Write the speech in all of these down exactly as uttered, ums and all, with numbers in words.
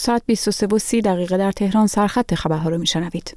ساعت بیست و سه و سی دقیقه در تهران سرخط خبرها رو میشنوید.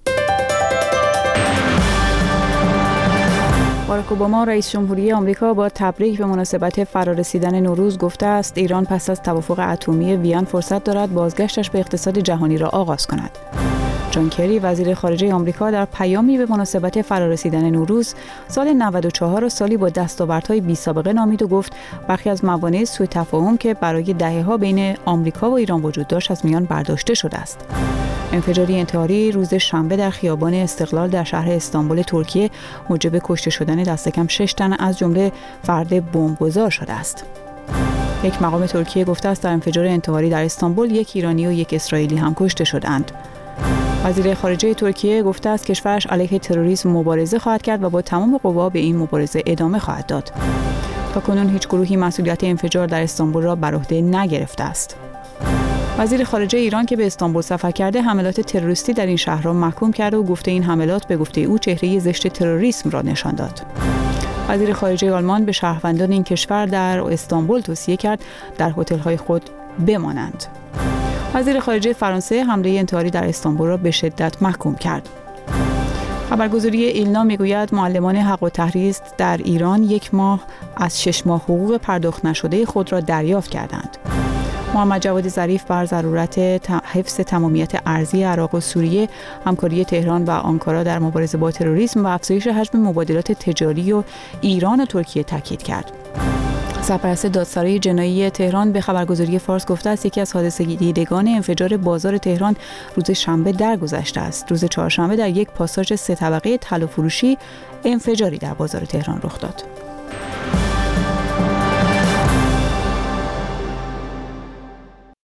باراک اوباما رئیس جمهوری آمریکا با تبریک به مناسبت فرارسیدن نوروز گفته است ایران پس از توافق اتمی وین فرصت دارد بازگشتش به اقتصاد جهانی را آغاز کند. جان کری وزیر خارجه آمریکا در پیامی به مناسبت فرارسیدن نوروز سال نود و چهار را سالی با دستاوردهای بی‌سابقه نامید و گفت برخی از موانع سوء تفاهم که برای دهه‌ها بین آمریکا و ایران وجود داشت از میان برداشته شده است. انفجاری انتحاری روز شنبه در خیابان استقلال در شهر استانبول ترکیه موجب کشته شدن دست کم شش تن از جمله فرد بمبگذار شده است. یک مقام ترکیه گفته است در انفجار انتحاری در استانبول یک ایرانی و یک اسرائیلی هم کشته شدند. وزیر خارجه ترکیه گفته است کشورش علیه تروریسم مبارزه خواهد کرد و با تمام قوا به این مبارزه ادامه خواهد داد. تاکنون هیچ گروهی مسئولیت انفجار در استانبول را بر عهده نگرفته است. وزیر خارجه ایران که به استانبول سفر کرده حملات تروریستی در این شهر را محکوم کرده و گفته این حملات به گفته او چهره زشت تروریسم را نشان داد. وزیر خارجه آلمان به شهروندان این کشور در استانبول توصیه کرد در هتل‌های خود بمانند. وزیر خارجه فرانسه حمله انتحاری در استانبول را به شدت محکوم کرد. خبرگزاری ایلنا میگوید معلمان حق و تحریر در ایران یک ماه از شش ماه حقوق پرداخت نشده خود را دریافت کردند. محمد جواد ظریف بر ضرورت حفظ تمامیت ارضی عراق و سوریه، همکاری تهران و آنکارا در مبارزه با تروریسم و افزایش حجم مبادلات تجاری و ایران و ترکیه تاکید کرد. سرپرست دادسرای جنایی تهران به خبرگزاری فارس گفته است یکی از حادثه دیدگان انفجار بازار تهران روز شنبه درگذشته است. روز چهارشنبه در یک پاساژ سه طبقه طلا فروشی انفجاری در بازار تهران رخ داد.